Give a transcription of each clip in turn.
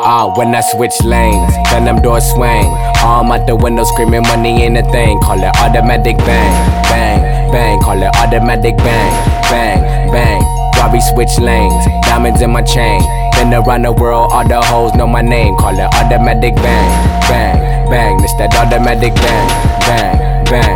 When I switch lanes, then them doors swing. Arm out the window screaming money ain't a thing. Call it automatic bang, bang, bang. Call it automatic bang, bang, bang. Robbie switch lanes, diamonds in my chain. Been around the world, all the hoes know my name. Call it automatic bang, bang, bang. It's that automatic bang, bang, bang.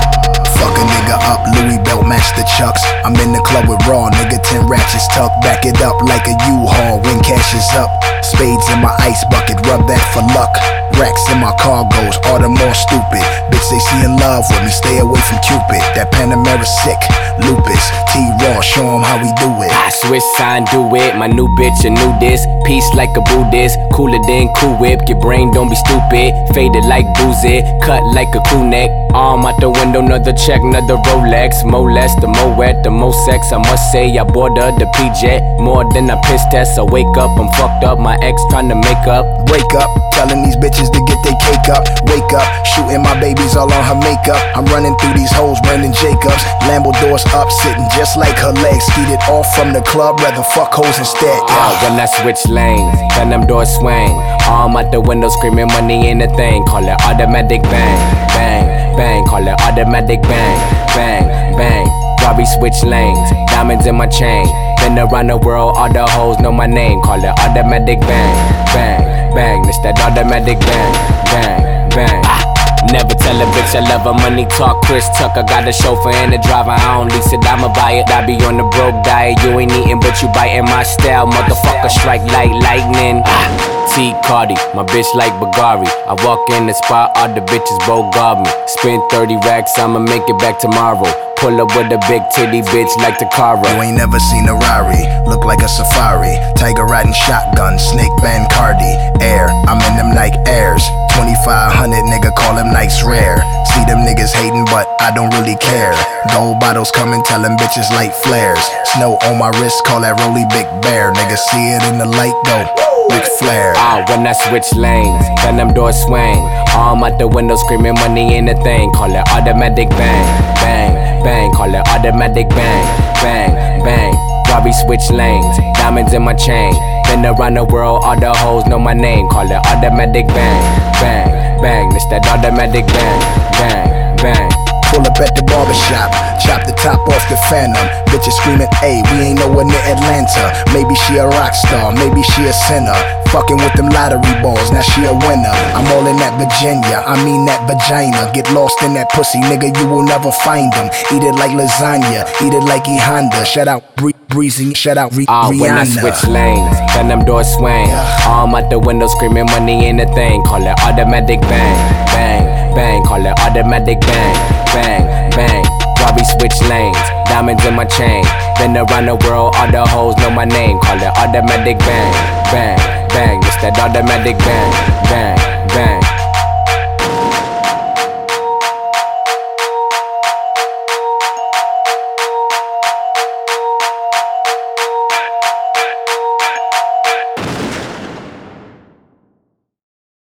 Fuck a nigga up, Louis belt match the chucks. I'm in the club with Raw, nigga 10 ratchets tucked. Back it up like a U-Haul when cash is up. Spades in my ice bucket, rub that for luck. Racks in my cargoes, all the more stupid. Bitch, they see in love with me, stay away from Cupid. That Panamera sick, lupus. T-Raw, show 'em how we do it. I switch sign, do it. My new bitch, a new disc. Peace like a Buddhist, cooler than Cool Whip. Your brain don't be stupid, faded like boozy. Cut like a crew neck. Arm out the window, another check, another Rolex. More less, the more wet, the more sex. I must say, I bought her the PJ. More than a piss test, I wake up, I'm fucked up. My ex tryna make up. Wake up, telling these bitches to get their cake up. Wake up, shooting my babies all on her makeup. I'm running through these hoes, Brandon Jacobs. Lambo doors up, sitting just like her legs. Skeeted off from the club, rather fuck hoes instead. When I switch lanes, then them doors swing. Arm out the window screaming money ain't a thing. Call it automatic bang, bang, bang. Call it automatic bang, bang, bang. Robbie switch lanes, diamonds in my chain. Been around the world, all the hoes know my name. Call it automatic bang, bang, bang. It's that automatic bang, bang, bang. Never tell a bitch I love her, money talk. Chris Tucker got a chauffeur and a driver, I don't lease it, I'ma buy it. I be on the broke diet, you ain't eating but you biting my style. Motherfucker strike like lightning. T Cardi, my bitch like Bagari. I walk in the spot, all the bitches bogart me. Spend 30 racks, I'ma make it back tomorrow. Pull up with a big titty bitch like Takara. You ain't never seen a Rari, look like a safari. Tiger riding shotgun, snake band Cardi. Air, I'm in them like airs. 2500 nigga call them nights rare. See them niggas hating but I don't really care. Gold bottles coming, tell them bitches light flares. Snow on my wrist, call that Rolly Big Bear. Niggas see it in the light, go Ric Flair. When I switch lanes, then them doors swing. Arm out the window screaming money ain't a thing. Call it automatic bang, bang, bang. Call it automatic bang, bang, bang. Robbie switch lanes, diamonds in my chain. Been around the world, all the hoes know my name. Call it automatic bang, bang, bang. It's that automatic bang, bang, bang. Pull up at the barbershop, chop the top off the Phantom. Bitches screaming, ayy, we ain't nowhere near Atlanta. Maybe she a rock star, maybe she a sinner. Fucking with them lottery balls, now she a winner. I'm all in that Virginia, I mean that vagina. Get lost in that pussy, nigga, you will never find them. Eat it like lasagna, eat it like E Honda. Shout out Breezy, shout out Rihanna. When I switch lanes, then them doors swing. Arm out the window screaming money ain't a thing. Call it automatic bang, bang, bang. Call it automatic bang, bang, bang. Robbie switch lanes, diamonds in my chain. Been around the world, all the hoes know my name. Call it automatic bang, bang, bang. It's that automatic bang, bang, bang.